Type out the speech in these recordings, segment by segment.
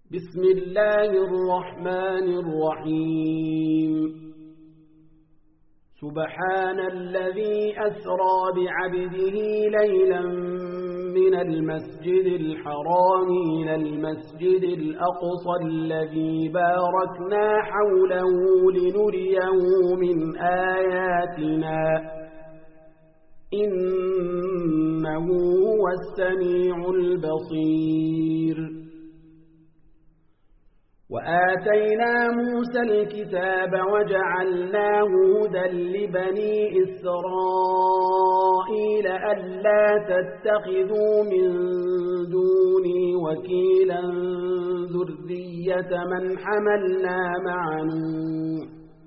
بسم الله الرحمن الرحيم سبحان الذي أسرى بعبده ليلا من المسجد الحرام إلى المسجد الأقصى الذي باركنا حوله لنريه من آياتنا إنه هو السميع البصير وآتينا موسى الكتاب وجعلناه هدى لبني إسرائيل ألا تتخذوا من دوني وكيلا ذرية من حملنا مع نوح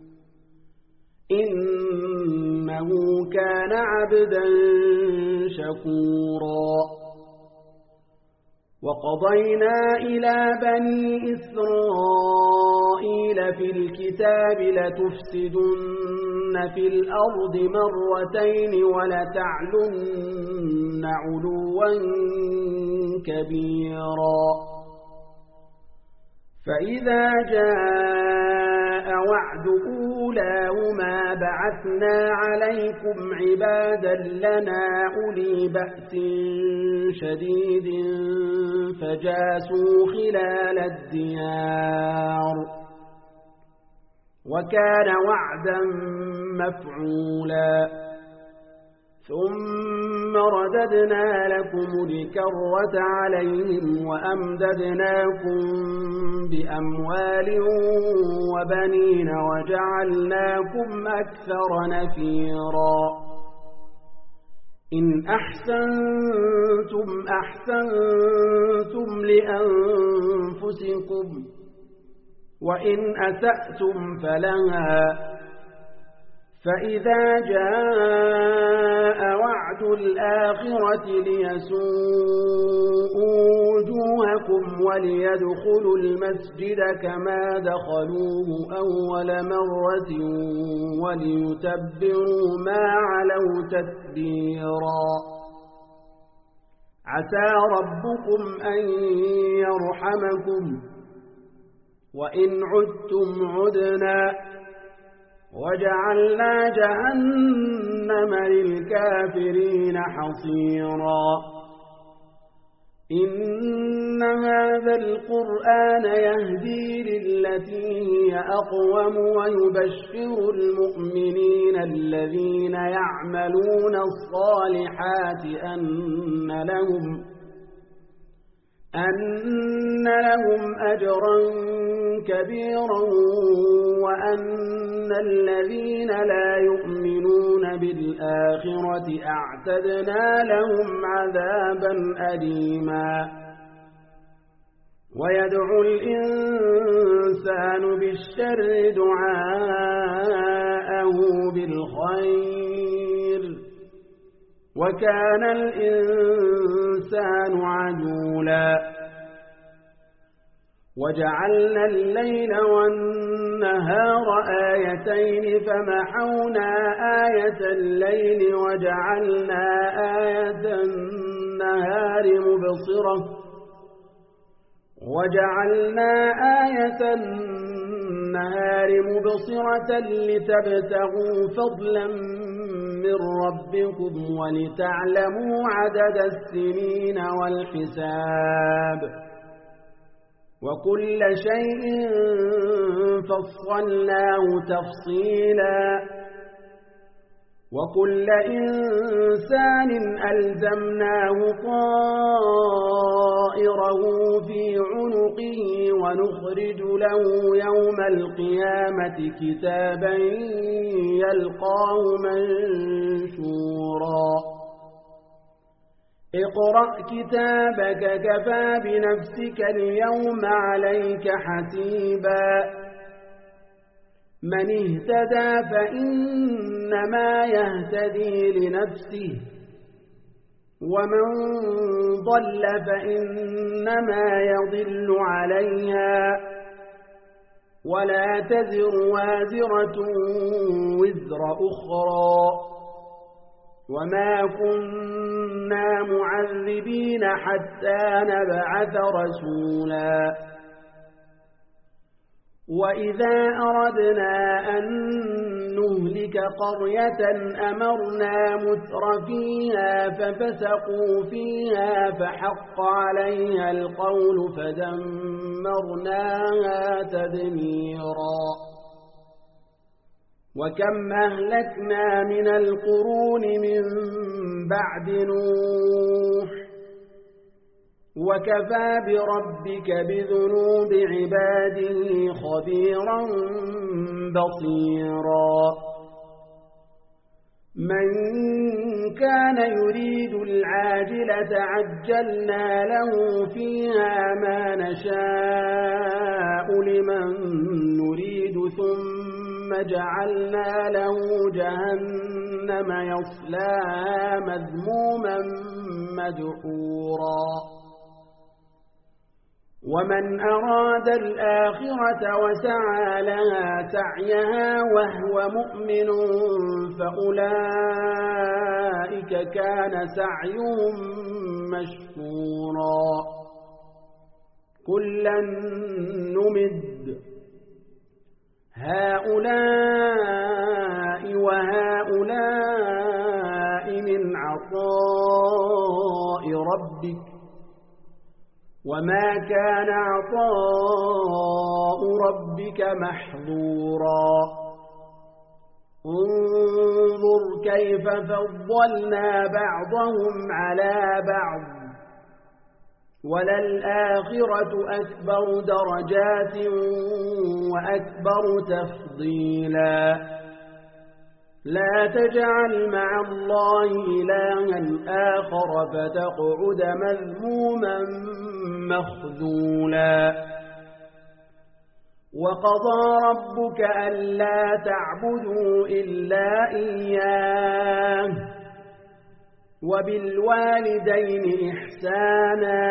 إنه كان عبدا شكورا وقضينا إلى بني إسرائيل في الكتاب لتفسدن في الأرض مرتين ولتعلن علوا كبيرا فإذا جاء وعد أولاهما بعثنا عليكم عبادا لنا أولي بأس شديد فجاسوا خلال الديار وكان وعدا مفعولا ثم رددنا لكم الكرة عليهم وأمددناكم بأموال وبنين وجعلناكم أكثر نفيرا إن أحسنتم أحسنتم لأنفسكم وإن أسأتم فلها فإذا جاء وعد الآخرة ليسوءوا وجوهكم وليدخلوا المسجد كما دخلوه أول مرة وليتبروا ما علوا تتبيرا عسى ربكم أن يرحمكم وإن عدتم عدنا وجعلنا جهنم للكافرين حصيرا إن هذا القرآن يهدي للتي هي أقوم ويبشر المؤمنين الذين يعملون الصالحات أن لهم أجرا كبيرا وأن الذين لا يؤمنون بالآخرة أعتدنا لهم عذابا أليما ويدعو الإنسان بالشر دعاءه بالخير وكان الإنسان عجولا وجعلنا الليل والنهار آيتين فمحونا آية الليل وجعلنا آية النهار مبصرة لتبتغوا فضلا من ربكم ولتعلموا عدد السنين والحساب وكل شيء فصلناه تفصيلا وكل إنسان ألزمناه طائره في عنقه ونخرج له يوم القيامة كتابا يلقاه منشورا اقرأ كتابك كفى بنفسك اليوم عليك حسيبا من اهتدى فإنما يهتدي لنفسه ومن ضل فإنما يضل عليها ولا تزر وازرة وزر أخرى وما كنا معذبين حتى نبعث رسولا وإذا أردنا أن نهلك قرية أمرنا مترفيها ففسقوا فيها فحق عليها القول فدمرناها تدميرا وكم أهلكنا من القرون من بعد نوح وكفى بربك بذنوب عباده خبيرا بصيرا من كان يريد العاجلة عجلنا له فيها ما نشاء لمن نريد ثم جعلنا له جهنم يصلاها مذموما مدحورا ومن أراد الآخرة وسعى لها سعيها وهو مؤمن فأولئك كان سعيهم مشكورا كلا نمد هؤلاء وهؤلاء من عطاء ربك وما كان عطاء ربك محظورا انظر كيف فضلنا بعضهم على بعض وللآخرة أكبر درجات وأكبر تفضيلا لا تجعل مع الله إلها آخر فتقعد مذموما مخذولا وقضى ربك ألا تعبدوا إلا إياه وبالوالدين إحسانا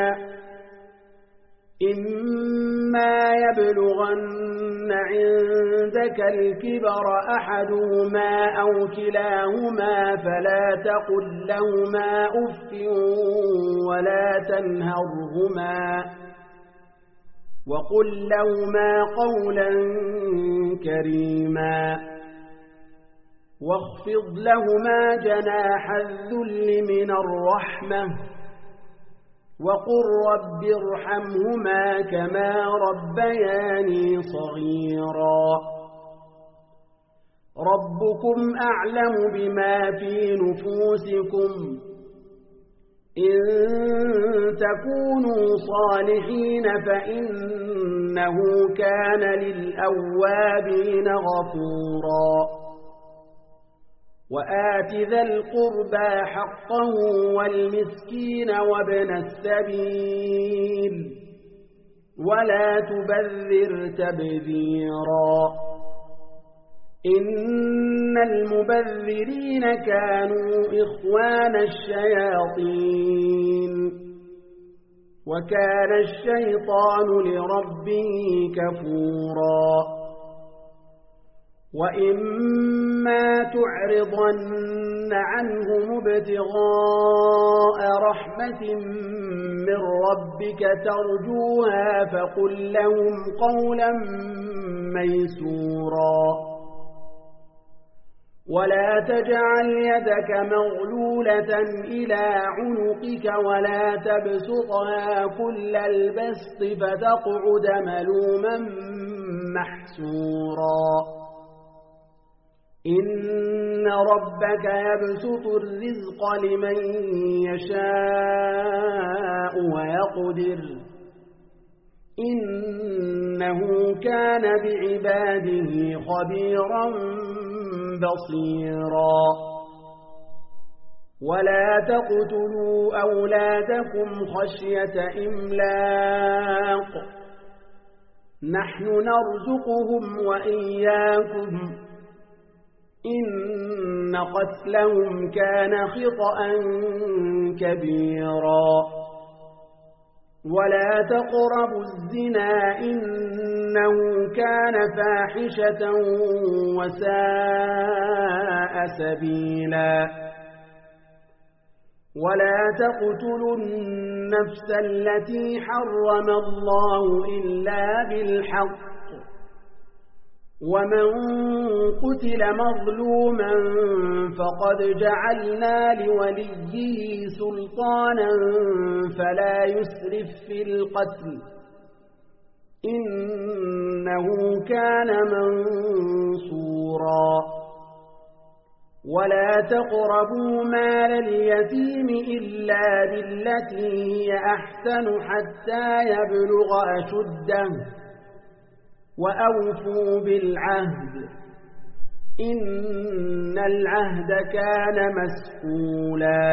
إما يبلغن عندك الكبر أحدهما أو كلاهما فلا تقل لهما أف ولا تنهرهما وقل لهما قولا كريما واخفض لهما جناح الذل من الرحمة وقل رب ارحمهما كما ربياني صغيرا ربكم أعلم بما في نفوسكم إن تكونوا صالحين فإنه كان للأوابين غفورا وآت ذا القربى حقه والمسكين وابن السبيل ولا تبذر تبذيرا إن المبذرين كانوا إخوان الشياطين وكان الشيطان لربه كفورا وإما تعرضن عنهم ابتغاء رحمة من ربك ترجوها فقل لهم قولا ميسورا ولا تجعل يدك مغلولة إلى عنقك ولا تبسطها كل البسط فتقعد ملوما محسورا إن ربك يبسط الرزق لمن يشاء ويقدر إنه كان بعباده خبيرا بصيرا ولا تقتلوا أولادكم خشية إملاق نحن نرزقهم وإياكم إن قتلهم كان خطأ كبيرا ولا تقربوا الزنا إنه كان فاحشة وساء سبيلا ولا تقتلوا النفس التي حرم الله إلا بالحق ومن قتل مظلوما فقد جعلنا لوليه سلطانا فلا يسرف في القتل إنه كان منصورا ولا تقربوا مال اليتيم إلا بالتي هي أحسن حتى يبلغ أشده وأوفوا بالعهد إن العهد كان مسؤولا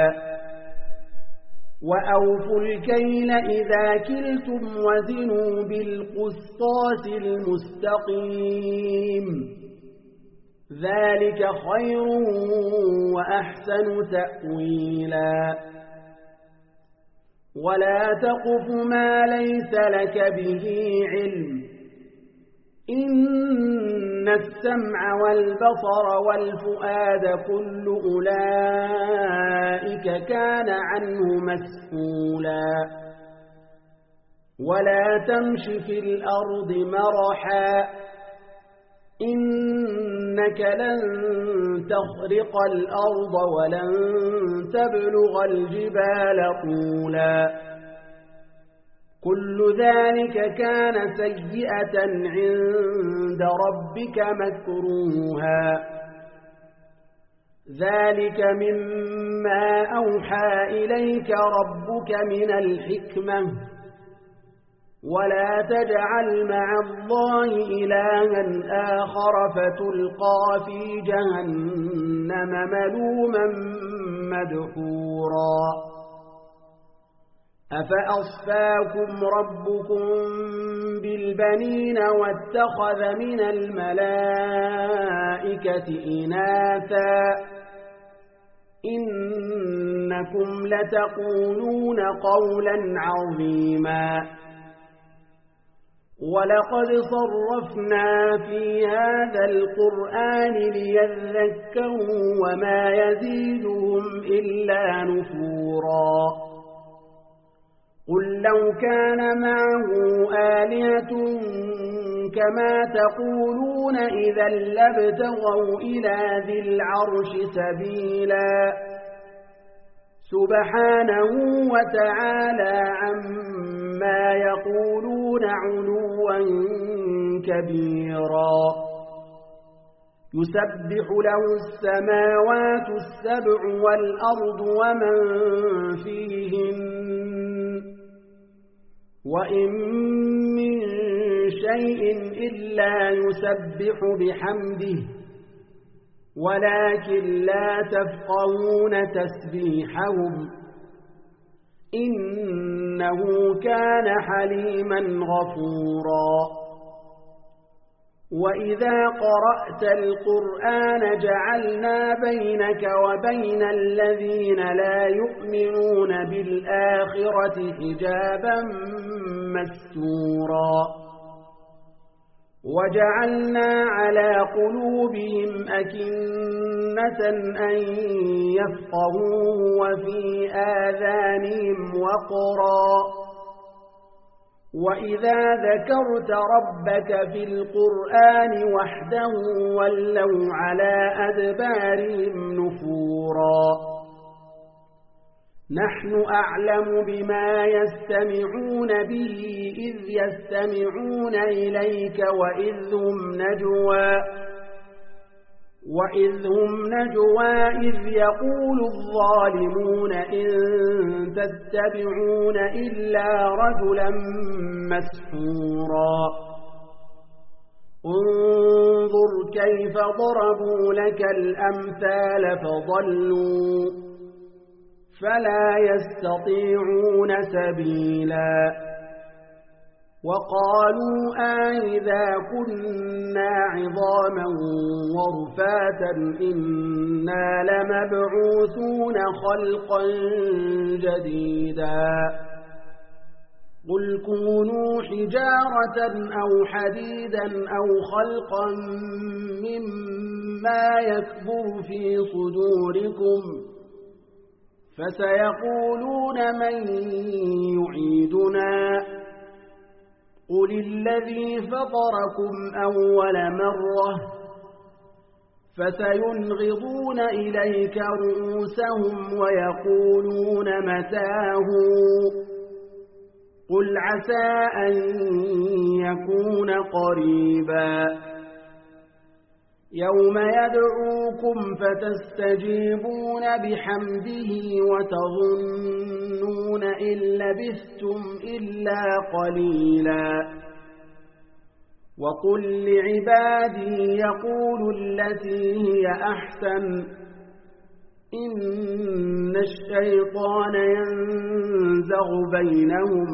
وأوفوا الكيل إذا كلتم وزنوا بالقسطاس المستقيم ذلك خير وأحسن تأويلا ولا تقف ما ليس لك به علم إن السمع والبصر والفؤاد كل أولئك كان عنه مسؤولا ولا تمش في الأرض مرحا إنك لن تخرق الأرض ولن تبلغ الجبال طولا كل ذلك كان سيئة عند ربك مكروها ذلك مما أوحى إليك ربك من الحكمة ولا تجعل مع الله إلها آخر فتلقى في جهنم ملوما مدحورا أفأصفاكم ربكم بالبنين واتخذ من الملائكة إناثا إنكم لتقولون قولا عظيما ولقد صرفنا في هذا القرآن ليذكروا وما يزيدهم إلا نفورا قل لو كان معه آلهة كما تقولون إذا لابتغوا إلى ذي العرش سبيلا سبحانه وتعالى عما يقولون علوا كبيرا يسبح له السماوات السبع والأرض ومن فيهن وإن من شيء إلا يسبح بحمده ولكن لا تفقهون تسبيحهم إنه كان حليما غفورا وإذا قرأت القرآن جعلنا بينك وبين الذين لا يؤمنون بالآخرة حجابا مستورا وجعلنا على قلوبهم أكنة أن يفقهوه وفي آذانهم وقرا وإذا ذكرت ربك في القرآن وحده ولوا على أدبارهم نفورا نحن أعلم بما يستمعون به إذ يستمعون إليك وإذ هم نجوى إذ يقول الظالمون إن تتبعون إلا رجلا مسحورا انظر كيف ضربوا لك الأمثال فضلوا فلا يستطيعون سبيلا وقالوا أئذا كنا عظاما ورفاتا إنا لمبعوثون خلقا جديدا قل كونوا حجارة أو حديدا أو خلقا مما يكبر في صدوركم فسيقولون من يعيدنا قل قل الذي فطركم أول مرة فسينغضون إليك رؤوسهم ويقولون متاه قل عسى أن يكون قريبا يوم يدعوكم فتستجيبون بحمده وتظنون إن لبثتم إلا قليلا وقل لعبادي يقولوا التي هي أحسن إن الشيطان ينزغ بينهم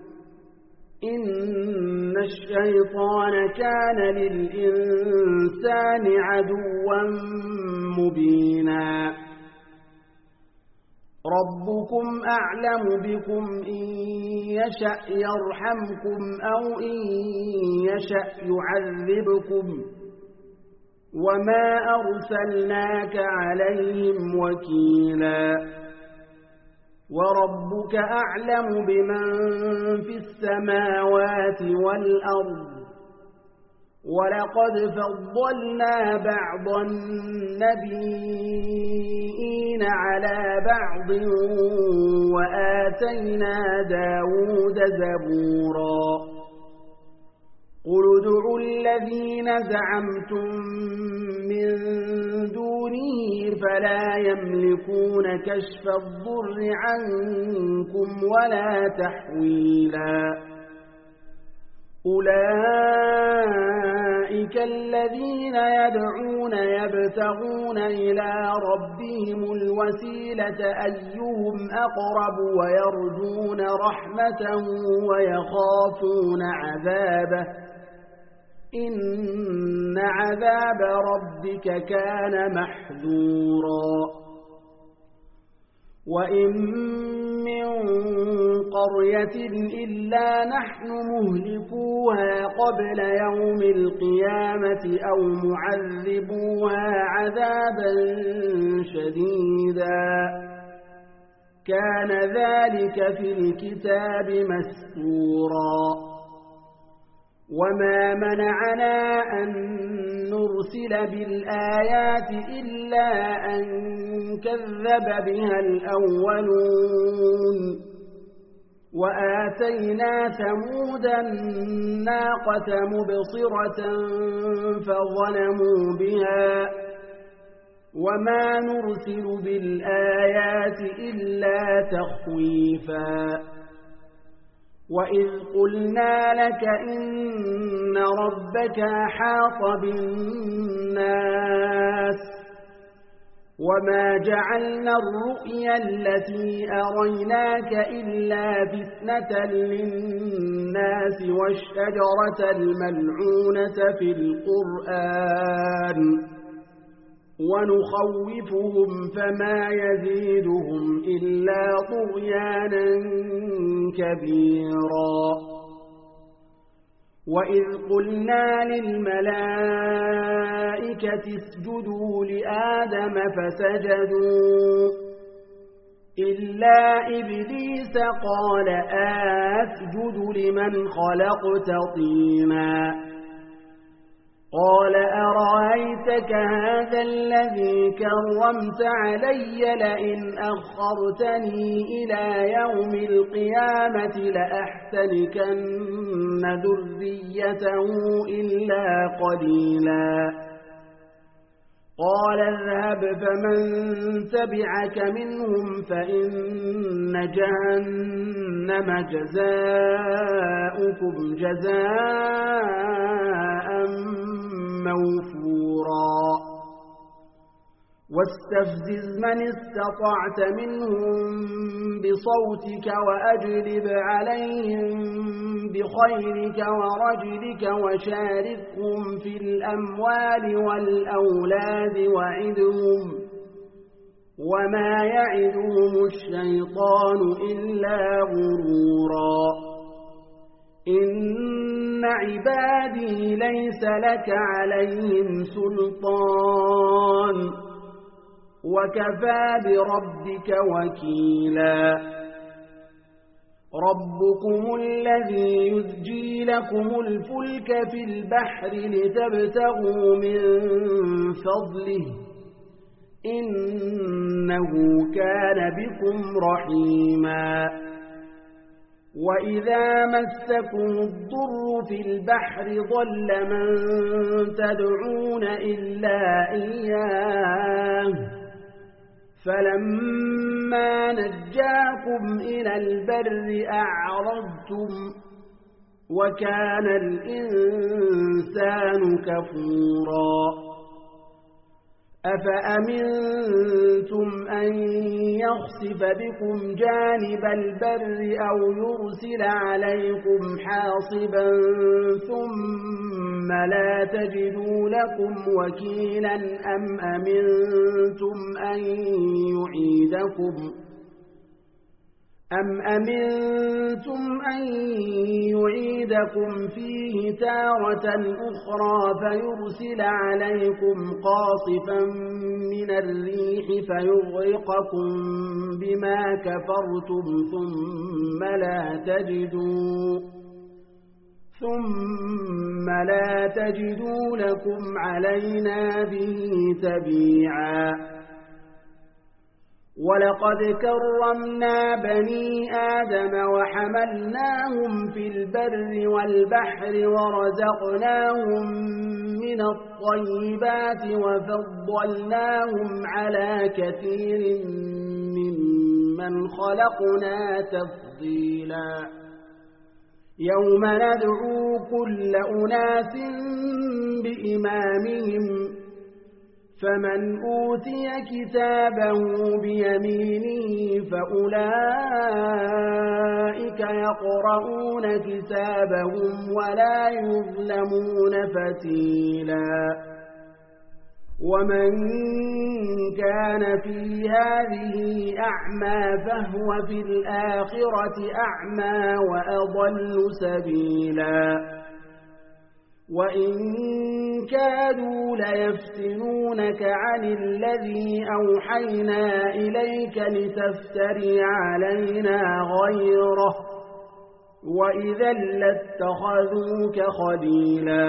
إن الشيطان كان للإنسان عدوا مبينا ربكم أعلم بكم إن يشأ يرحمكم أو إن يشأ يعذبكم وما أرسلناك عليهم وكيلا وربك أعلم بمن في السماوات والأرض ولقد فضلنا بعض النبيين على بعض وآتينا داود زبورا قل ادعوا الذين زعمتم من دونه فلا يملكون كشف الضر عنكم ولا تحويلا أولئك الذين يدعون يبتغون إلى ربهم الوسيلة أيهم أقرب ويرجون رحمته ويخافون عذابه إن عذاب ربك كان محذورا وإن من قرية إلا نحن مهلكوها قبل يوم القيامة أو معذبوها عذابا شديدا كان ذلك في الكتاب مسطورا وما منعنا أن نرسل بالآيات إلا أن كذب بها الأولون وآتينا ثمود الناقة مبصرة فظلموا بها وما نرسل بالآيات إلا تخويفا وإذ قلنا لك إن ربك أحاط بالناس وما جعلنا الرؤيا التي أريناك إلا فتنة للناس والشجرة الملعونة في القرآن ونخوفهم فما يزيدهم إلا طغيانا كبيرا وإذ قلنا للملائكة اسجدوا لآدم فسجدوا إلا إبليس قال أسجد لمن خلقت طينا قال أرأيتك هذا الذي كرمت علي لئن أخرتني إلى يوم القيامة لأحتنكن ذريته إلا قليلا قال اذهب فمن تبعك منهم فإن جهنم جزاؤكم جزاء موفورا واستفزز من استطعت منهم بصوتك وأجلب عليهم بخيرك ورجلك وشاركهم في الأموال والأولاد وعدهم وما يعدهم الشيطان إلا غرورا إن عبادي ليس لك عليهم سلطان وكفى بربك وكيلا ربكم الذي يزجي لكم الفلك في البحر لتبتغوا من فضله إنه كان بكم رحيما وإذا مسكم الضر في البحر ضل من تدعون إلا إياه فلما نجاكم إلى البر أعرضتم وكان الإنسان كفورا أفأمنتم أن يخسف بكم جانب البر أو يرسل عليكم حاصبا ثم لا تجدوا لكم وكيلا أم أمنتم أن يعيدكم فيه تارة أخرى فيرسل عليكم قاصفا من الريح فيغرقكم بما كفرتم ثم لا تجدوا لكم علينا به تبيعا ولقد كرمنا بني آدم وحملناهم في البر والبحر ورزقناهم من الطيبات وفضلناهم على كثير ممن خلقنا تفضيلا يوم ندعو كل أناس بإمامهم فمن أوتي كتابه بيمينه فأولئك يقرؤون كتابهم ولا يظلمون فتيلا ومن كان في هذه أعمى فهو في الآخرة أعمى وأضل سبيلا وإن كادوا ليفتنونك عن الذي أوحينا إليك لتفتري علينا غيره وإذا لاتخذوك خليلا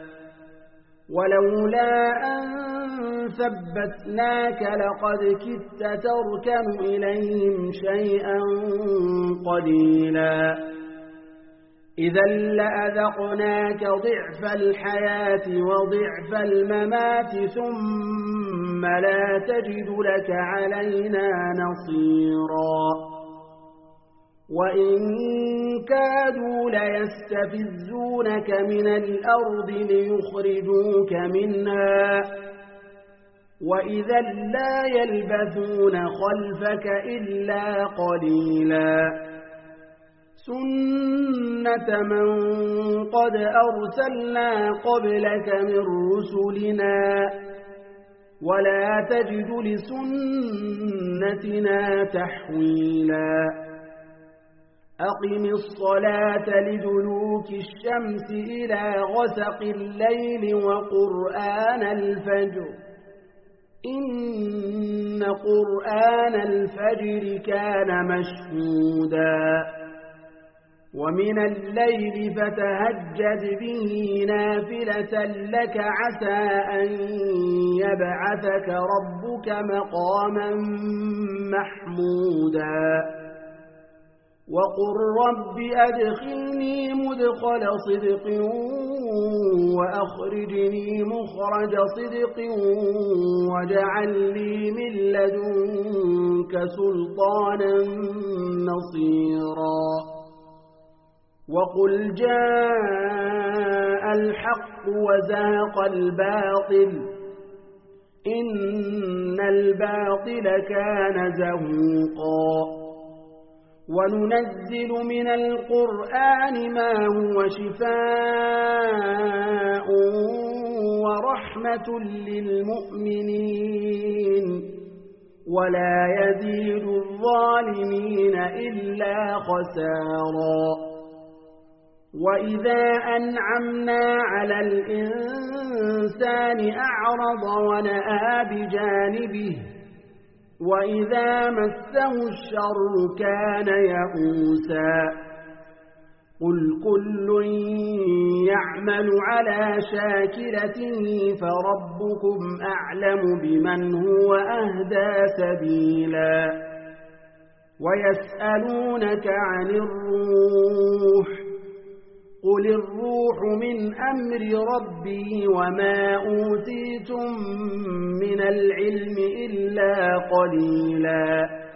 ولولا أن ثبتناك لقد كدت تركن إليهم شيئا قليلا إذا لأذقناك ضعف الحياة وضعف الممات ثم لا تجد لك علينا نصيرا وإن كادوا ليستفزونك من الأرض ليخرجوك منها وإذا لا يلبثون خلفك إلا قليلا سنة من قد أرسلنا قبلك من رسلنا ولا تجد لسنتنا تحويلا أقم الصلاة لدلوك الشمس إلى غسق الليل وقرآن الفجر إن قرآن الفجر كان مشهودا ومن الليل فتهجد به نافلة لك عسى أن يبعثك ربك مقاما محمودا وقل رب أدخلني مدخل صدق وأخرجني مخرج صدق واجعل لي من لدنك سلطانا نصيرا وقل جاء الحق وزهق الباطل إن الباطل كان زهوقا وننزل من القرآن ما هو شفاء ورحمة للمؤمنين ولا يزيد الظالمين إلا خسارا وإذا أنعمنا على الإنسان أعرض ونأى بجانبه وإذا مسه مسه الشر كان يئوسا قل كل يعمل على شاكلته فربكم أعلم بمن هو أهدى سبيلا ويسألونك عن الروح قل الروح من أمر ربي وما أوتيتم من العلم إلا قليلا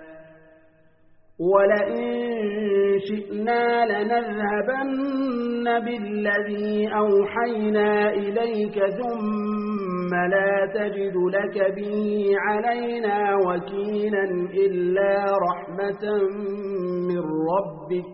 ولئن شئنا لنذهبن بالذي أوحينا إليك ثم لا تجد لك به علينا وكيلا إلا رحمة من ربك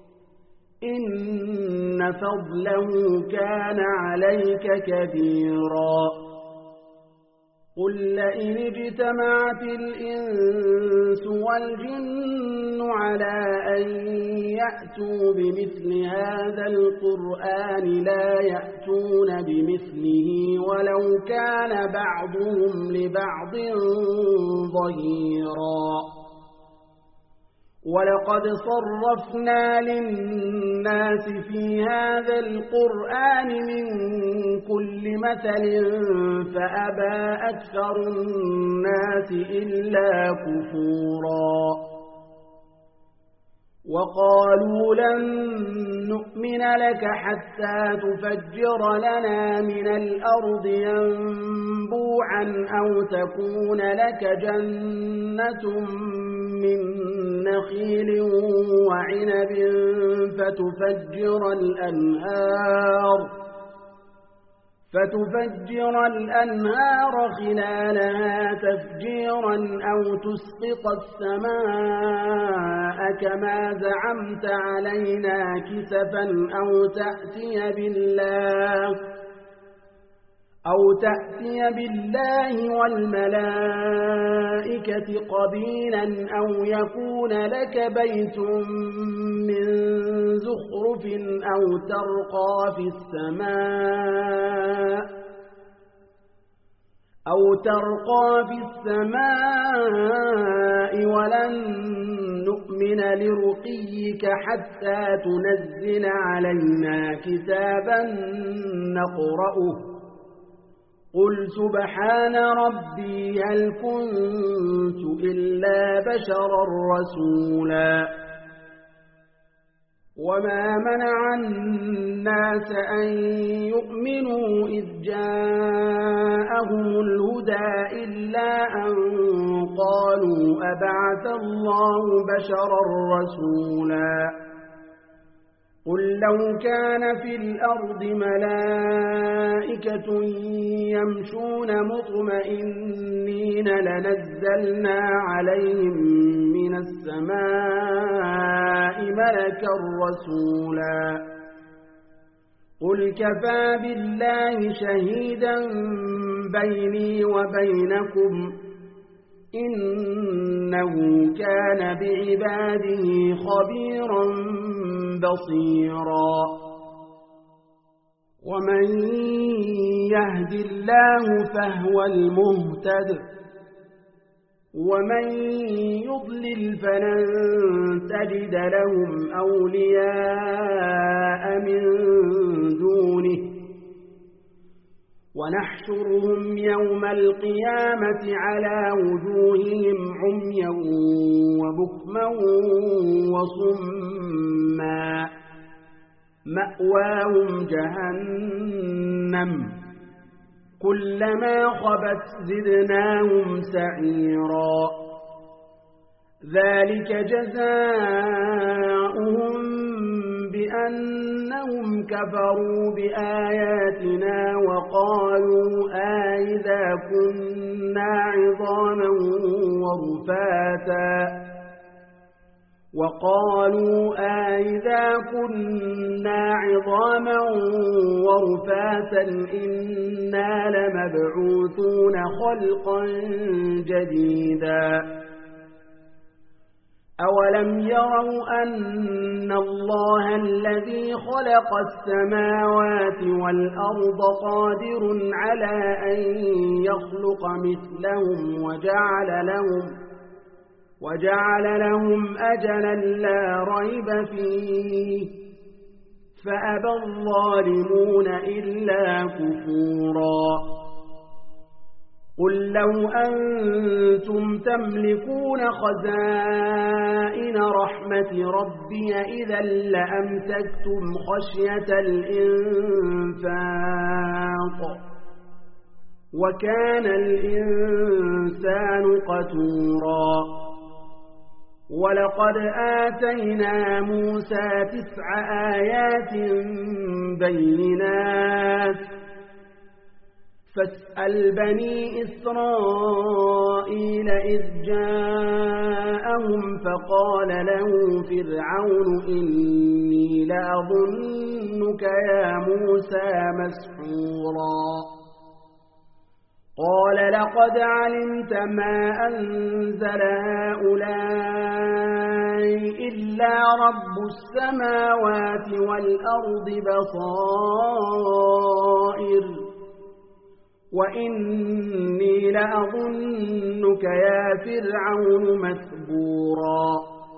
إن فضله كان عليك كبيرا قل لئن اجتمعت الإنس والجن على أن يأتوا بمثل هذا القرآن لا يأتون بمثله ولو كان بعضهم لبعض ظهيرا ولقد صرفنا للناس في هذا القرآن من كل مثل فأبى أكثر الناس إلا كفورا وقالوا لن نؤمن لك حتى تفجر لنا من الأرض ينبوعا أو تكون لك جنة من نخيل وعنب فتفجر الأنهار خلالها تفجيرا أو تسقط السماء كما زعمت علينا كسفا أو تأتي بالله والملائكة قبيلا أو يكون لك بيت من زخرف أو ترقى في السماء ولن نؤمن لرقيك حتى تنزل علينا كتابا نقرأه قل سبحان ربي هل كنت إلا بشرا رسولا وما منع الناس أن يؤمنوا إذ جاءهم الهدى إلا أن قالوا أبعث الله بشرا رسولا قل لو كان في الأرض ملائكة يمشون مطمئنين لنزلنا عليهم من السماء ملكا رسولا قل كفى بالله شهيدا بيني وبينكم إنه كان بعباده خبيرا بصيرا ومن يهد الله فهو المهتد ومن يضلل فلن تجد لهم أولياء من دونه ونحشرهم يوم القيامة على وجوههم عميا وبكما وصما مأواهم جهنم كلما خبت زدناهم سعيرا ذلك جزاؤهم بأنهم كفروا بآياتنا وقالوا أئذا كنا عظاما ورفاتا إنا لمبعوثون خلقا جديدا أولم يروا أن الله الذي خلق السماوات والأرض قادر على أن يخلق مثلهم وجعل لهم أجلا لا ريب فيه فأبى الظالمون إلا كفورا قل لو أنتم تملكون خزائن رحمة ربي إذا لأمسكتم خشية الإنفاق وكان الإنسان قتورا ولقد آتينا موسى 9 آيات بينات فاسأل بني إسرائيل إذ جاءهم فقال له فرعون إني لأظنك يا موسى مسحورا قال لقد علمت ما أنزل هؤلاء إلا رب السماوات والأرض بصائر وإني لأظنك يا فرعون مثبورا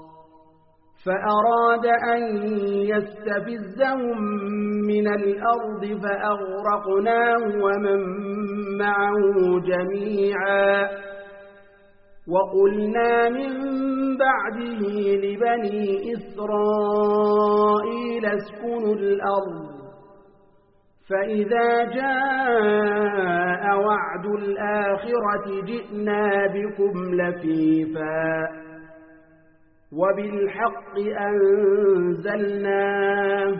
فأراد أن يستفزهم من الأرض فأغرقناه ومن معه جميعا وقلنا من بعده لبني إسرائيل اسكنوا الأرض فإذا جاء وعد الآخرة جئنا بكم لفيفا وبالحق أنزلناه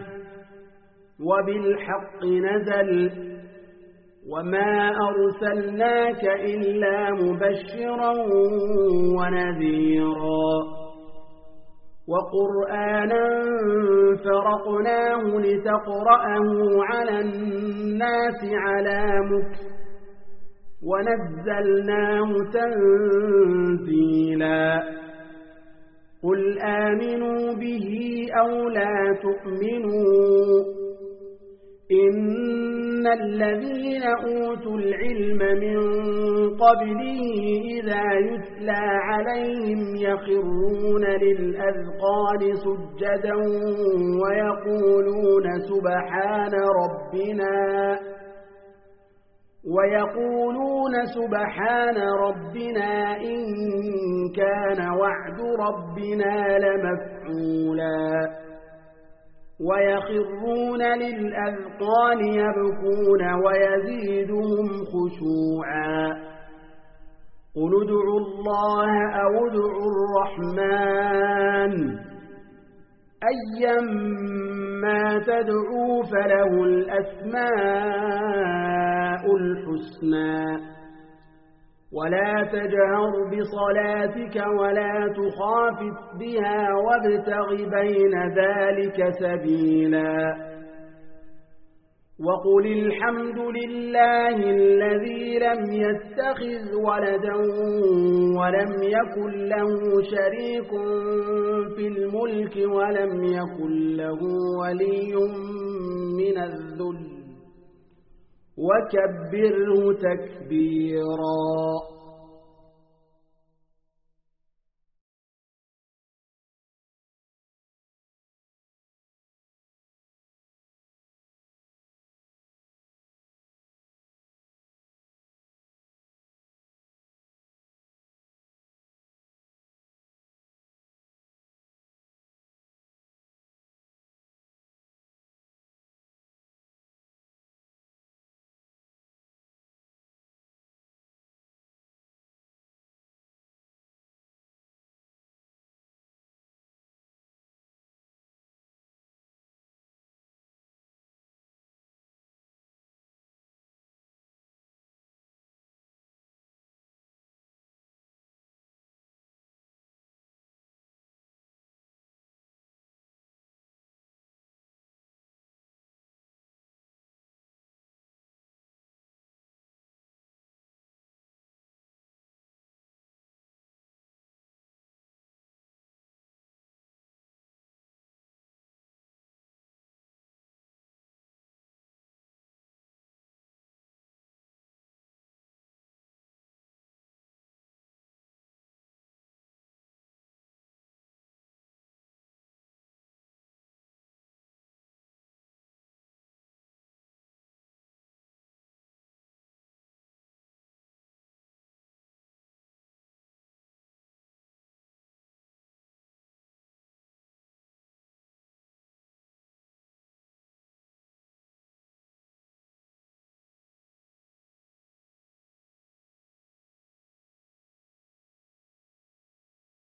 وبالحق نزل وما أرسلناك إلا مبشرا ونذيرا وقرآنا فرقناه لتقرأه على الناس على مكث ونزلناه تنزيلا قل آمنوا به أو لا تؤمنوا إن الذين أوتوا العلم من قبله إذا يتلى عليهم يخرون للأذقان سجدا ويقولون سبحان ربنا إن كان وعد ربنا لمفعولا ويخرون للأذقان يبكون ويزيدهم خشوعا قل ادعوا الله أو ادعوا الرحمن أيما تدعوا فله الأسماء الحسنى ولا تجهر بصلاتك ولا تخافت بها وابتغ بين ذلك سبيلا وقل الحمد لله الذي لم يتخذ ولدا ولم يكن له شريك في الملك ولم يكن له ولي من الذل وكبره تكبيرا